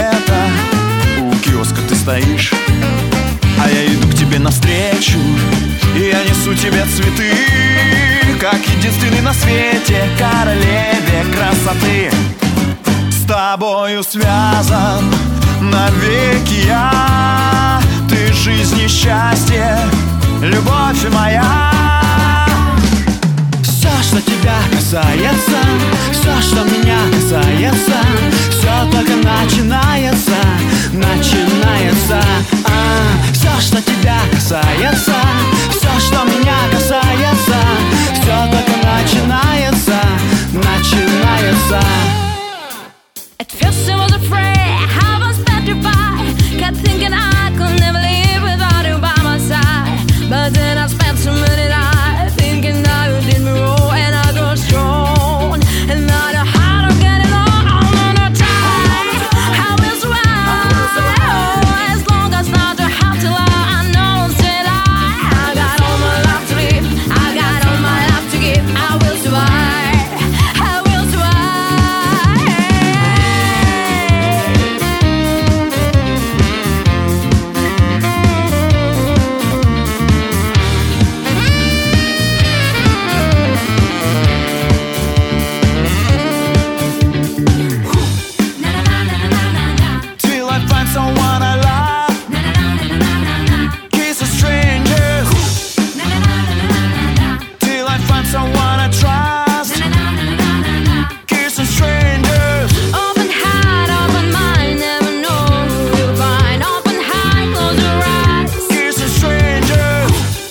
света. У киоска ты стоишь, а я иду к тебе навстречу, и я несу тебе цветы, как единственный на свете королеве красоты. С тобою связан навеки я, ты жизнь и счастье, любовь моя. Все, что тебя касается, все, что меня касается, все только начинается, начинается. Все, что тебя касается, все, что меня касается, все только начинается, начинается. At first I was afraid, I was petrified, kept thinking I could never live without you by my side. But then I spent so many nights thinking that you did me wrong, and I grew strong, and I know how to get it all on time. I will survive, as long as not to have to lie. I know that I got all my life to live, I got all my life to give. I will survive, I will survive. Till I find someone I love, kiss a stranger. Till I find someone I trust, kiss a stranger. Open heart, open mind, never know who you'll find. Open heart, close your eyes. Kiss a stranger.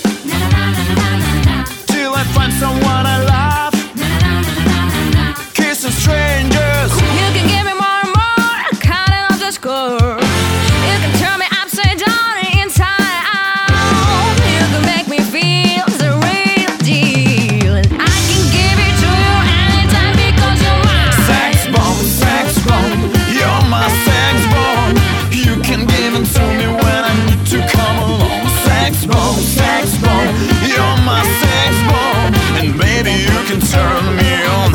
Till I find someone I love, kiss a stranger. You can give me more and more, counting off the score. You can turn me upside down and inside out. You can make me feel the real deal, and I can give it to you anytime because you're mine. Sex bomb, you're my sex bomb. You can give it to me when I need to come along. Sex bomb, you're my sex bomb, and baby you can turn me on.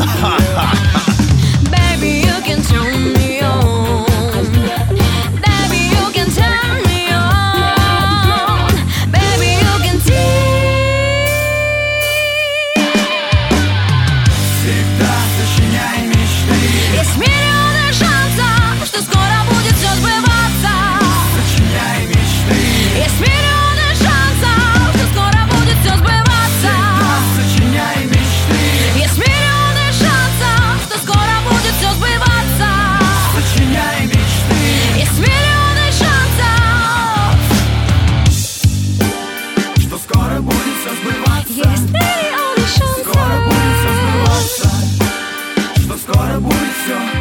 Baby, you can turn me on. Baby, you can turn me on. Baby, you can Всегда сочиняй мечты, Есть миллионы шансов, что скоро будет все сбываться. сочиняй мечты, Есть миллионы шансов, что скоро будет все сбываться. сочиняй мечты, Есть миллионы шансов, что скоро будет все сбываться. сочиняй мечты. Есть миллионы шансов. Что скоро будет все сбываться. Есть миллионы Скоро шансов. будет все сбываться. Что скоро будет все